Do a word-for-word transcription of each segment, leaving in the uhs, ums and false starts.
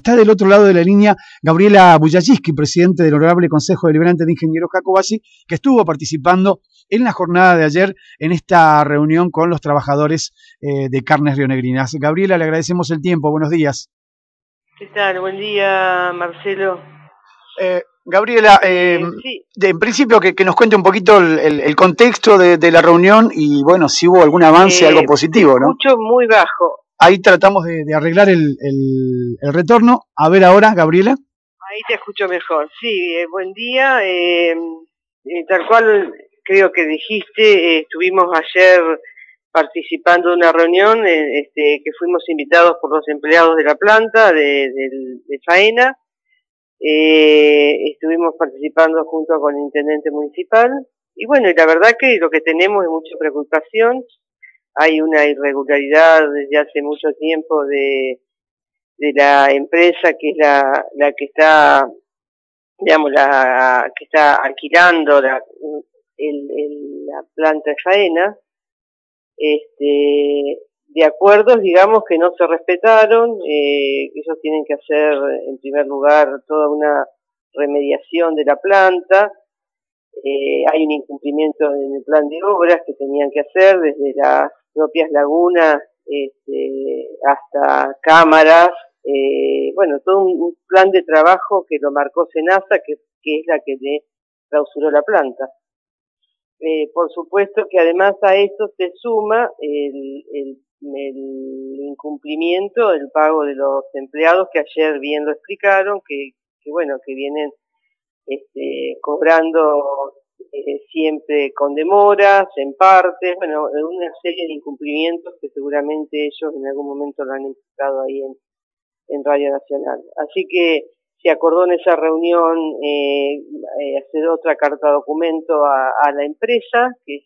Está del otro lado de la línea Gabriela Bujajiski, presidente del Honorable Consejo Deliberante de Ingenieros Jacobacci, que estuvo participando en la jornada de ayer en esta reunión con los trabajadores eh, de Carnes Rionegrinas. Gabriela, le agradecemos el tiempo. Buenos días. ¿Qué tal? Buen día, Marcelo. Eh, Gabriela, eh, eh, sí. de, en principio que, que nos cuente un poquito el, el, el contexto de, de la reunión y, bueno, si hubo algún avance, eh, algo positivo, ¿no? Escucho muy bajo. Ahí tratamos de, de arreglar el, el, el retorno. A ver ahora, Gabriela. Ahí te escucho mejor. Sí, eh, buen día. Eh, eh, tal cual creo que dijiste, eh, estuvimos ayer participando de una reunión eh, este, que fuimos invitados por los empleados de la planta de, de, de faena. Eh, estuvimos participando junto con el intendente municipal y bueno, y la verdad que lo que tenemos es mucha preocupación. Hay una irregularidad desde hace mucho tiempo de, de la empresa que es la, la que está, digamos, la que está alquilando la, el, el, la planta de faena, este, de acuerdos, digamos, que no se respetaron. Eh, ellos tienen que hacer, en primer lugar, toda una remediación de la planta. Eh, hay un incumplimiento en el plan de obras que tenían que hacer, desde las propias lagunas este, hasta cámaras, eh, bueno, todo un, un plan de trabajo que lo marcó SENASA, que, que es la que le clausuró la planta. Eh, por supuesto que además a esto se suma el, el, el incumplimiento del pago de los empleados, que ayer bien lo explicaron, que, que bueno, que vienen este, cobrando eh, siempre con demoras, en partes, bueno, una serie de incumplimientos que seguramente ellos en algún momento lo han implicado ahí en, en Radio Nacional. Así que se acordó en esa reunión eh, eh, hacer otra carta documento a, a la empresa, que,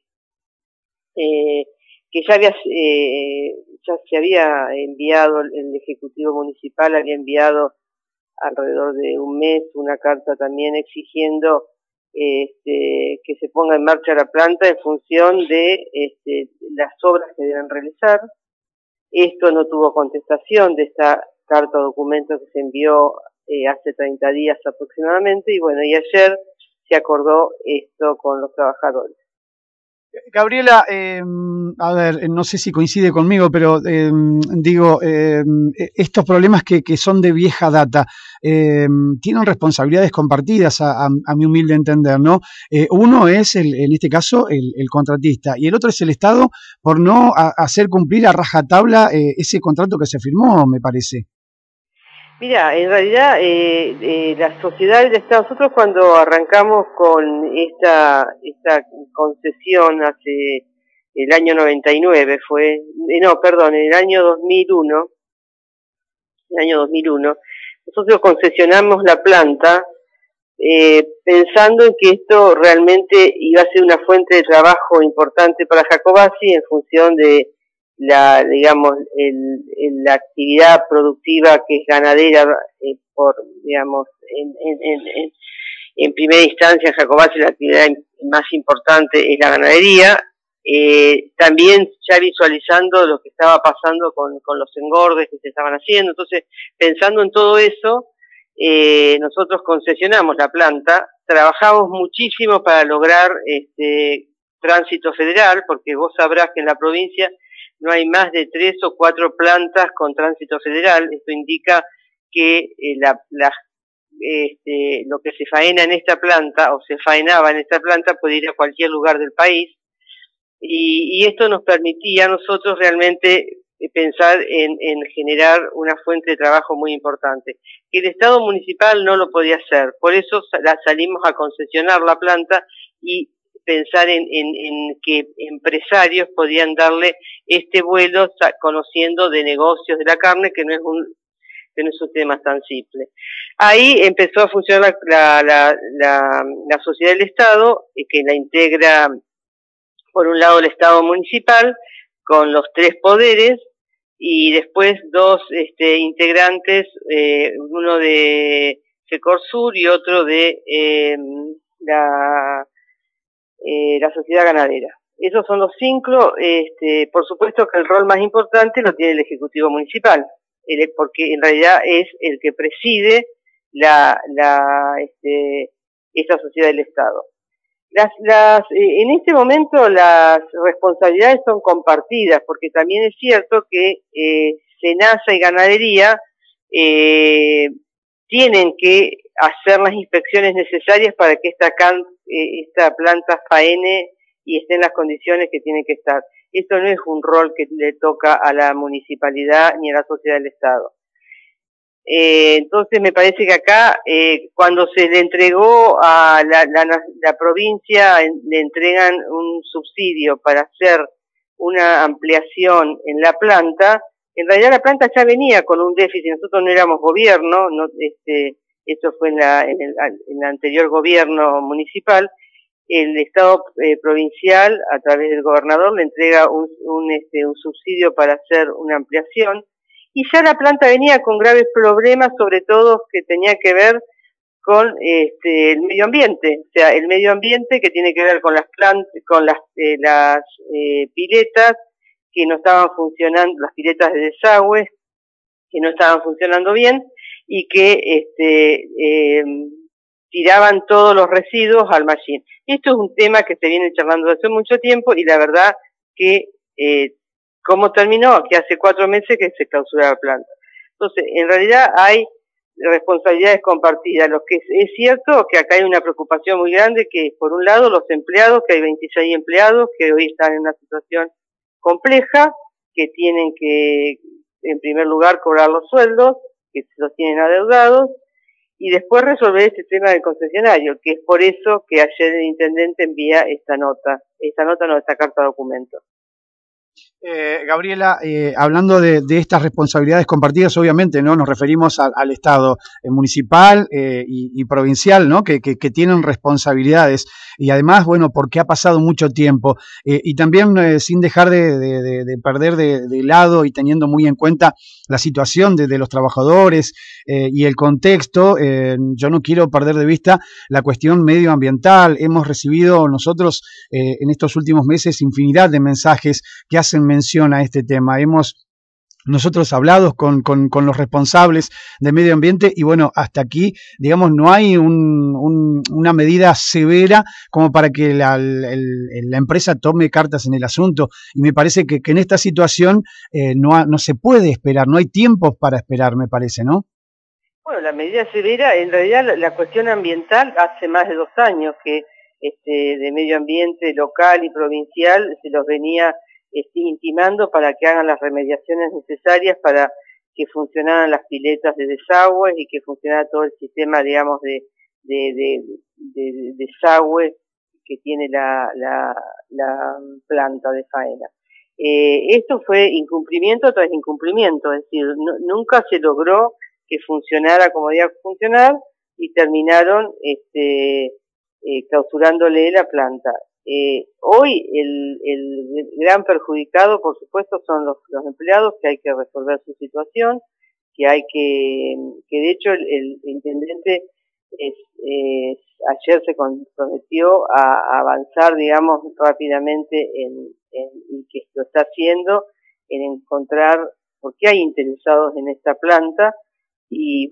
eh, que ya, había, eh, ya se había enviado, el Ejecutivo Municipal había enviado alrededor de un mes una carta también exigiendo este, que se ponga en marcha la planta en función de este, las obras que deben realizar. Esto no tuvo contestación de esta carta documento que se envió eh, hace treinta días aproximadamente, y bueno, y ayer se acordó esto con los trabajadores. Gabriela, eh, a ver, no sé si coincide conmigo, pero eh, digo, eh, estos problemas que, que son de vieja data, eh, tienen responsabilidades compartidas a, a, a mi humilde entender, ¿no? Eh, uno es, el, en este caso, el, el contratista, y el otro es el Estado por no a, hacer cumplir a rajatabla eh, ese contrato que se firmó, me parece. Mira, en realidad eh, eh, la sociedad del Estado, nosotros cuando arrancamos con esta esta concesión hace el año noventa y nueve fue, eh, no, perdón, en el año dos mil uno, el año dos mil uno, nosotros concesionamos la planta eh, pensando en que esto realmente iba a ser una fuente de trabajo importante para Jacobacci en función de la, digamos, el, el, la actividad productiva que es ganadera, eh, por, digamos, en, en, en, en primera instancia en Jacobacci la actividad más importante es la ganadería, eh, también ya visualizando lo que estaba pasando con, con los engordes que se estaban haciendo. Entonces, pensando en todo eso, eh, nosotros concesionamos la planta, trabajamos muchísimo para lograr este tránsito federal, porque vos sabrás que en la provincia no hay más de tres o cuatro plantas con tránsito federal. Esto indica que eh, la, la, este, lo que se faena en esta planta, o se faenaba en esta planta, puede ir a cualquier lugar del país, y, y esto nos permitía a nosotros realmente pensar en, en generar una fuente de trabajo muy importante. Que el Estado municipal no lo podía hacer, por eso la, salimos a concesionar la planta y pensar en, en, en que empresarios podían darle este vuelo conociendo de negocios de la carne, que no es un, que no es un tema tan simple. Ahí empezó a funcionar la, la, la, la sociedad del Estado, que la integra por un lado el Estado municipal, con los tres poderes, y después dos este, integrantes, eh, uno de Secorsur y otro de eh, la... Eh, la sociedad ganadera. Esos son los cinco, este, por supuesto que el rol más importante lo tiene el Ejecutivo Municipal. el, porque en realidad es el que preside la, la, este, esta sociedad del Estado. Las, las, eh, en este momento las responsabilidades son compartidas, porque también es cierto que eh, SENASA y Ganadería eh, tienen que hacer las inspecciones necesarias para que esta, can, eh, esta planta faene y esté en las condiciones que tiene que estar. Esto no es un rol que le toca a la municipalidad ni a la sociedad del Estado. Eh, entonces me parece que acá, eh, cuando se le entregó a la, la, la provincia, en, le entregan un subsidio para hacer una ampliación en la planta. En realidad la planta ya venía con un déficit, nosotros no éramos gobierno, no, este, esto fue en, la, en, el, en el anterior gobierno municipal. El Estado eh, provincial, a través del gobernador, le entrega un, un, este, un subsidio para hacer una ampliación. Y ya la planta venía con graves problemas, sobre todo que tenía que ver con este, el medio ambiente, o sea, el medio ambiente que tiene que ver con las plantas, con las, eh, las eh, piletas que no estaban funcionando, las piletas de desagüe que no estaban funcionando bien y que este, eh, tiraban todos los residuos al machín. Esto es un tema que se viene charlando hace mucho tiempo y la verdad que eh, ¿cómo terminó? Que hace cuatro meses que se clausura la planta. Entonces, en realidad hay responsabilidades compartidas. Lo que es, es cierto que acá hay una preocupación muy grande, que por un lado los empleados, que hay veintiséis empleados que hoy están en una situación compleja, que tienen que, en primer lugar, cobrar los sueldos, que se los tienen adeudados, y después resolver este tema del concesionario, que es por eso que ayer el intendente envía esta nota, esta nota no, esta carta documento. Eh, Gabriela, eh, hablando de, de estas responsabilidades compartidas, obviamente, ¿no? Nos referimos a, al Estado eh, municipal eh, y, y provincial, ¿no? Que, que, que tienen responsabilidades y además, bueno, porque ha pasado mucho tiempo eh, y también eh, sin dejar de, de, de, de perder de, de lado y teniendo muy en cuenta la situación de, de los trabajadores eh, y el contexto, eh, yo no quiero perder de vista la cuestión medioambiental. Hemos recibido nosotros eh, en estos últimos meses infinidad de mensajes que hacen mención a este tema. Hemos nosotros hablado con, con, con los responsables de medio ambiente y bueno, hasta aquí, digamos, no hay un, un, una medida severa como para que la, el, la empresa tome cartas en el asunto y me parece que, que en esta situación eh, no, ha, no se puede esperar, no hay tiempos para esperar, me parece, ¿no? Bueno, la medida severa, en realidad la, la cuestión ambiental hace más de dos años que este, de medio ambiente local y provincial se los venía Este, intimando para que hagan las remediaciones necesarias para que funcionaran las piletas de desagüe y que funcionara todo el sistema, digamos, de, de, de, de, de desagüe que tiene la, la, la planta de faena. Eh, esto fue incumplimiento tras incumplimiento, es decir, no, nunca se logró que funcionara como debía funcionar y terminaron este, eh, clausurándole la planta. Eh, hoy el, el gran perjudicado, por supuesto, son los, los empleados, que hay que resolver su situación, que hay que, que de hecho el, el intendente es, es, ayer se comprometió a, a avanzar, digamos, rápidamente en, en, y que lo está haciendo, en encontrar por qué hay interesados en esta planta y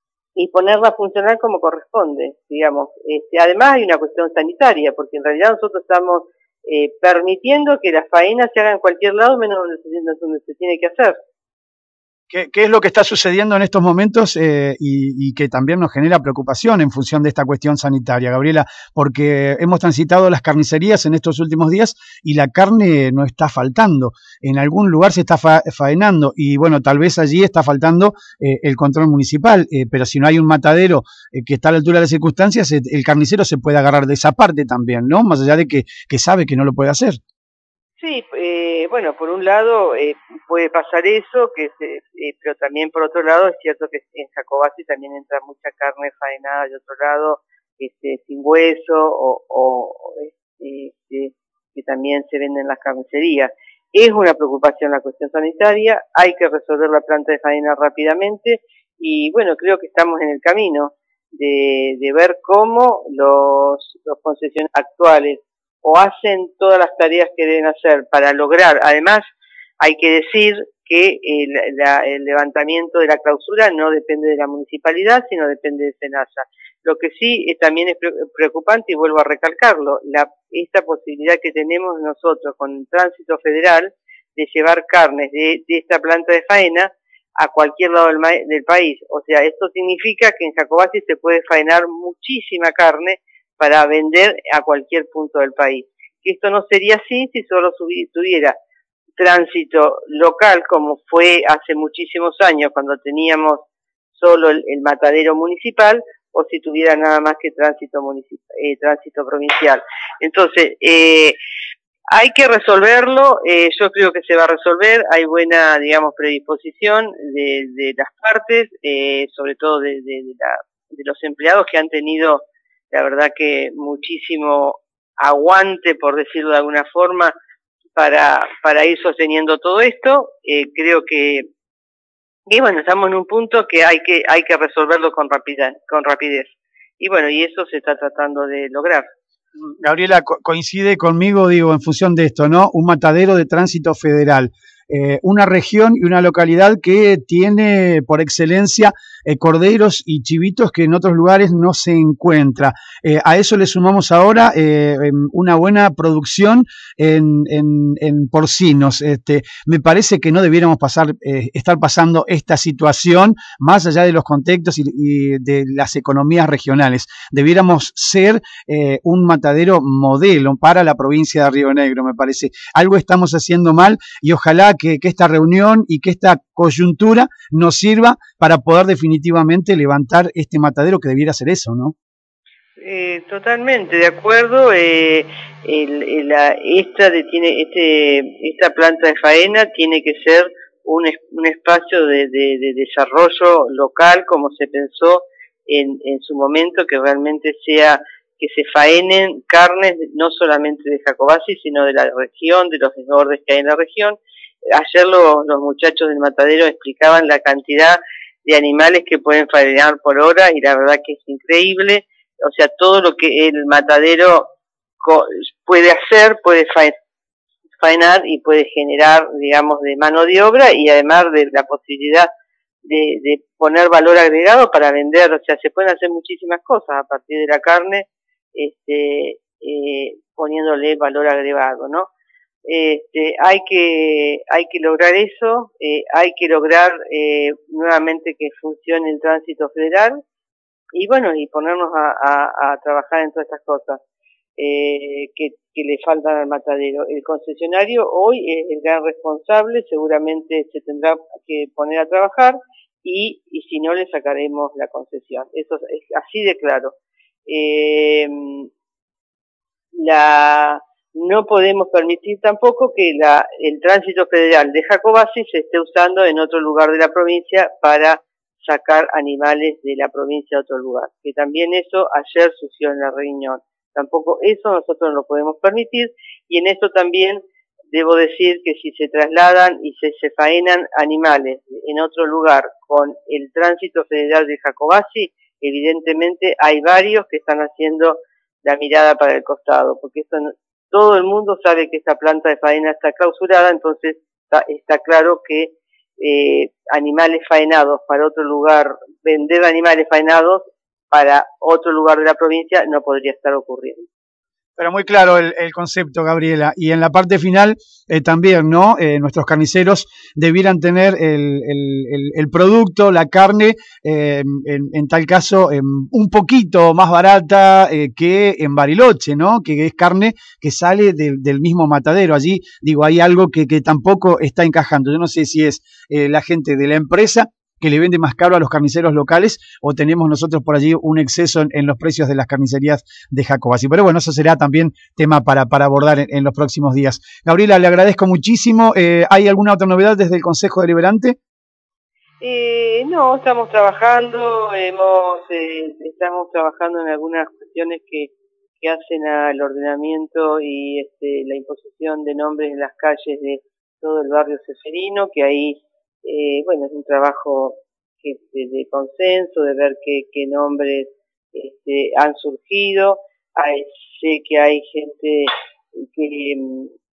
y ponerla a funcionar como corresponde, digamos. Este, además hay una cuestión sanitaria, porque en realidad nosotros estamos eh, permitiendo que las faenas se hagan en cualquier lado menos donde se, donde se tiene que hacer. ¿Qué, ¿Qué es lo que está sucediendo en estos momentos eh, y, y que también nos genera preocupación en función de esta cuestión sanitaria, Gabriela? Porque hemos transitado las carnicerías en estos últimos días y la carne no está faltando. En algún lugar se está fa faenando y, bueno, tal vez allí está faltando eh, el control municipal, eh, pero si no hay un matadero eh, que está a la altura de las circunstancias, eh, el carnicero se puede agarrar de esa parte también, ¿no? Más allá de que, que sabe que no lo puede hacer. Sí, eh, bueno, por un lado eh, puede pasar eso, que se, eh, pero también por otro lado es cierto que en Jacobasi también entra mucha carne faenada de otro lado, este, sin hueso o, o este, que también se venden en las carnicerías. Es una preocupación la cuestión sanitaria, hay que resolver la planta de faena rápidamente y bueno, creo que estamos en el camino de, de ver cómo los, los concesionarios actuales o hacen todas las tareas que deben hacer para lograr, además Hay que decir que el, la, el levantamiento de la clausura no depende de la municipalidad, sino depende de SENASA. Lo que sí eh, también es preocupante, y vuelvo a recalcarlo, la, esta posibilidad que tenemos nosotros con el tránsito federal de llevar carnes de, de esta planta de faena a cualquier lado del, del país. O sea, esto significa que en Jacobasi se puede faenar muchísima carne para vender a cualquier punto del país. Que esto no sería así si solo tuviera tránsito local, como fue hace muchísimos años cuando teníamos solo el, el matadero municipal, o si tuviera nada más que tránsito municipal, eh, tránsito provincial. Entonces, eh, hay que resolverlo, eh, yo creo que se va a resolver, hay buena, digamos, predisposición de, de las partes, eh, sobre todo de, de, de, la, de los empleados que han tenido, la verdad que muchísimo aguante, por decirlo de alguna forma, para, para ir sosteniendo todo esto. Eh, creo que, que, bueno, estamos en un punto que hay que, hay que resolverlo con rapidez, con rapidez. Y bueno, y eso se está tratando de lograr. Gabriela, co coincide conmigo, digo, en función de esto, ¿no? Un matadero de tránsito federal. Eh, una región y una localidad que tiene por excelencia eh, corderos y chivitos que en otros lugares no se encuentra. Eh, a eso le sumamos ahora eh, una buena producción en, en, en porcinos. Este, me parece que no debiéramos pasar, eh, estar pasando esta situación más allá de los contextos y, y de las economías regionales. Debiéramos ser eh, un matadero modelo para la provincia de Río Negro, me parece. Algo estamos haciendo mal y ojalá que, que esta reunión y que esta coyuntura nos sirva para poder definitivamente levantar este matadero que debiera ser eso, ¿no? Eh, totalmente de acuerdo. Eh, el, el, la, esta de, tiene este esta planta de faena tiene que ser un, un espacio de, de, de desarrollo local, como se pensó en, en su momento, que realmente sea que se faenen carnes no solamente de Jacobasi, sino de la región, de los desbordes que hay en la región. Ayer lo, los muchachos del matadero explicaban la cantidad de animales que pueden faenar por hora, y la verdad que es increíble. O sea, todo lo que el matadero puede hacer, puede faenar y puede generar, digamos, de mano de obra, y además de la posibilidad de, de poner valor agregado para vender. O sea, se pueden hacer muchísimas cosas a partir de la carne, este, eh, poniéndole valor agregado, ¿no? Este, hay que hay que lograr eso, eh, hay que lograr eh, nuevamente que funcione el tránsito federal, y bueno, y ponernos a, a, a trabajar en todas estas cosas eh, que, que le faltan al matadero. El concesionario hoy es el gran responsable, seguramente se tendrá que poner a trabajar, y, y si no, le sacaremos la concesión. Eso es así de claro. Eh, la No podemos permitir tampoco que la, el tránsito federal de Jacobasi se esté usando en otro lugar de la provincia para sacar animales de la provincia a otro lugar, que también eso ayer sucedió en la reunión. Tampoco eso nosotros no lo podemos permitir, y en esto también debo decir que si se trasladan y se, se faenan animales en otro lugar con el tránsito federal de Jacobasi, evidentemente hay varios que están haciendo la mirada para el costado, porque esto no, todo el mundo sabe que esta planta de faena está clausurada, entonces está, está claro que eh, animales faenados para otro lugar, vender animales faenados para otro lugar de la provincia no podría estar ocurriendo. Pero muy claro el, el concepto, Gabriela. Y en la parte final eh, también, ¿no? Eh, nuestros carniceros debieran tener el, el, el, el producto, la carne, eh, en, en tal caso, eh, un poquito más barata eh, que en Bariloche, ¿no? Que es carne que sale de, del mismo matadero. Allí, digo, hay algo que, que tampoco está encajando. Yo no sé si es eh, la gente de la empresa que le vende más caro a los carniceros locales, o tenemos nosotros por allí un exceso en, en los precios de las carnicerías de Jacobasi. Pero bueno, eso será también tema para, para abordar en, en los próximos días. Gabriela, le agradezco muchísimo. Eh, ¿Hay alguna otra novedad desde el Consejo Deliberante? Eh, no, estamos trabajando, hemos, eh, estamos trabajando en algunas cuestiones que, que hacen al ordenamiento y este, la imposición de nombres en las calles de todo el barrio Ceferino, que ahí Eh, bueno, es un trabajo que, de, de consenso, de ver qué, qué nombres este, han surgido. Hay, sé que hay gente que,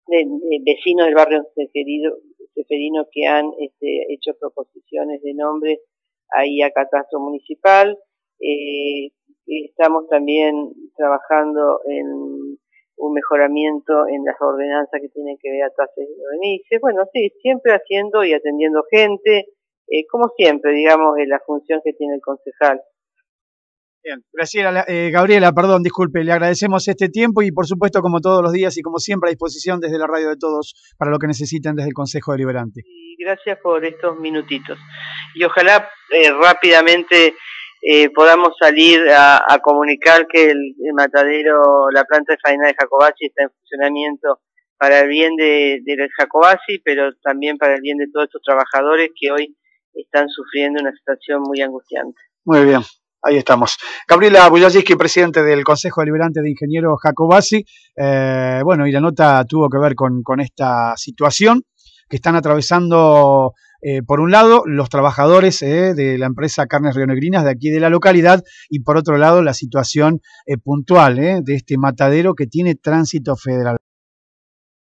de, de vecinos del barrio Ceferino, Ceferino que han este, hecho proposiciones de nombre ahí a Catastro Municipal. Eh, estamos también trabajando en un mejoramiento en las ordenanzas que tienen que ver a tasas y remises. Bueno, sí, siempre haciendo y atendiendo gente, eh, como siempre, digamos, en la función que tiene el concejal. Bien, Graciela, eh, Gabriela, perdón, disculpe, le agradecemos este tiempo y por supuesto como todos los días y como siempre a disposición desde la radio de todos para lo que necesiten desde el Consejo Deliberante. Y gracias por estos minutitos. Y ojalá eh, rápidamente eh, podamos salir a, a comunicar que el, el matadero, la planta de faena de Jacobacci está en funcionamiento para el bien de, de Jacobacci, pero también para el bien de todos estos trabajadores que hoy están sufriendo una situación muy angustiante. Muy bien. Ahí estamos. Gabriela Bujajiski, presidente del Consejo Deliberante de Ingenieros Jacobacci. Eh, bueno, y la nota tuvo que ver con, con esta situación que están atravesando, eh, por un lado, los trabajadores eh, de la empresa Carnes Rionegrinas de aquí de la localidad y por otro lado, la situación eh, puntual eh, de este matadero que tiene tránsito federal.